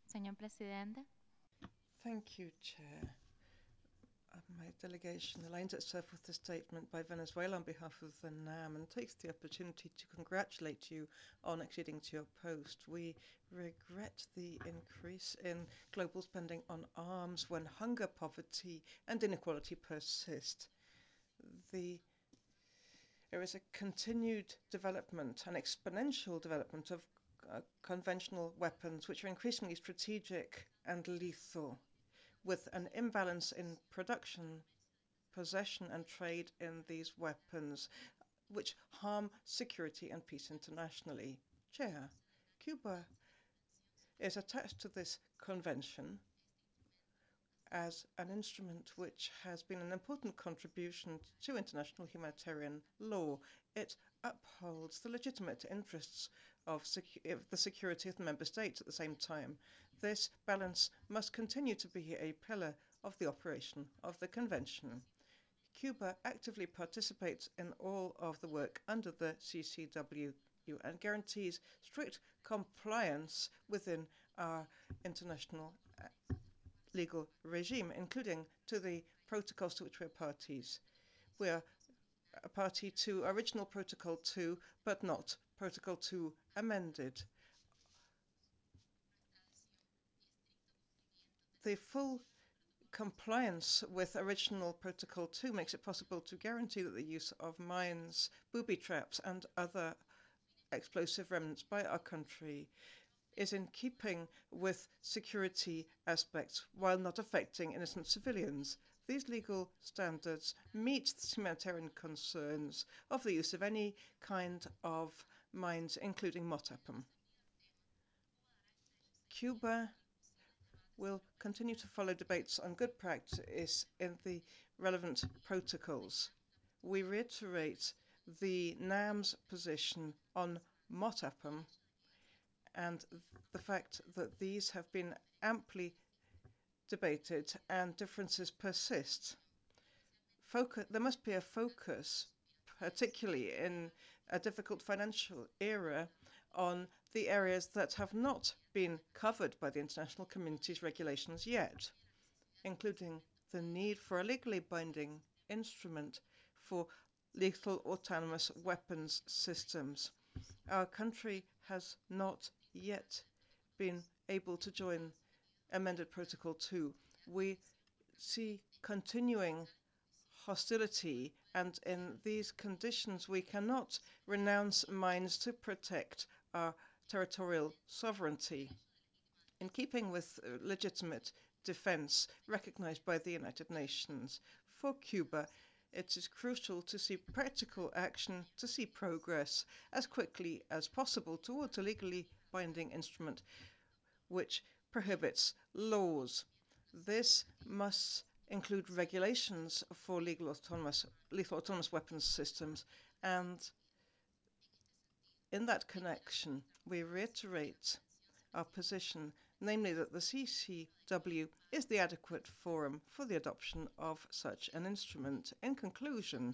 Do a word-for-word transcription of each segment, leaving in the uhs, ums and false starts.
Señor Presidente, Thank you, Chair. Uh, my delegation aligns itself with the statement by Venezuela on behalf of the NAM and takes the opportunity to congratulate you on acceding to your post. We regret the increase in global spending on arms when hunger, poverty, and inequality persist. The, there is a continued development, an exponential development of uh, conventional weapons, which are increasingly strategic and lethal, with an imbalance in production, possession, and trade in these weapons, which harm security and peace internationally. Chair, Cuba is attached to this convention as an instrument which has been an important contribution to international humanitarian law. It upholds the legitimate interests of, secu- of the security of the member states at the same time. This balance must continue to be a pillar of the operation of the convention. Cuba actively participates in all of the work under the C C W and guarantees strict compliance within our international legal regime, including to the protocols to which we are parties. We are a party to original Protocol two, but not Protocol two amended. The full compliance with original Protocol two makes it possible to guarantee that the use of mines, booby traps, and other explosive remnants by our country is in keeping with security aspects while not affecting innocent civilians. These legal standards meet the humanitarian concerns of the use of any kind of mines, including MOTAPM. Cuba will continue to follow debates on good practice in the relevant protocols. We reiterate the NAM's position on MOTAPM and the fact that these have been amply debated and differences persist. Focus, there must be a focus, particularly in a difficult financial era, on the areas that have not been covered by the international community's regulations yet, including the need for a legally binding instrument for lethal autonomous weapons systems. Our country has not yet been able to join amended Protocol two. We see continuing hostility, and in these conditions, we cannot renounce mines to protect our territorial sovereignty. In keeping with uh, legitimate defense recognized by the United Nations, for Cuba, it is crucial to see practical action, to see progress as quickly as possible towards a legally binding instrument which prohibits laws. This must include regulations for legal autonomous, lethal autonomous weapons systems, and in that connection, we reiterate our position, namely that the C C W is the adequate forum for the adoption of such an instrument. In conclusion,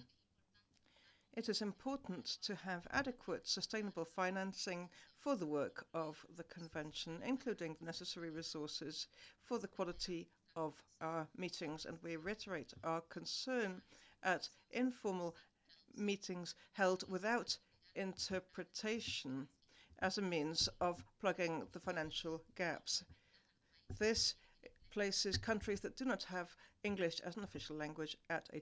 it is important to have adequate sustainable financing for the work of the Convention, including the necessary resources for the quality of our meetings, and we reiterate our concern at informal meetings held without interpretation as a means of plugging the financial gaps. This places countries that do not have English as an official language at a